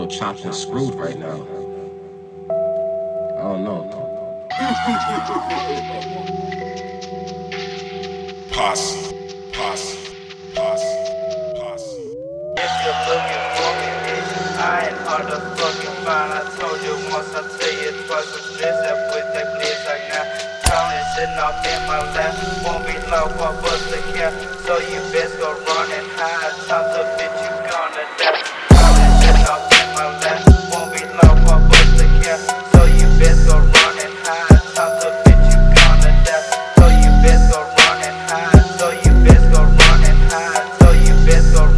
feel chopped and screwed right now. I don't know. Posse, posse, posse, posse. If you're looking for me, bitch, I ain't hard to fucking find. I told you once, I tell you twice. With this, I put that bliss like now. Counting sitting off in my lap. Won't be low, I'll bust the cap. So you best go run and hide. Times up, bitch, you gonna die. Counting sitting off in my lap. Won't be low, I'll bust the cap. So you best go run and hide. Times up, bitch, you gonna die. So you best go run and hide. So you best go run and hide. So you best go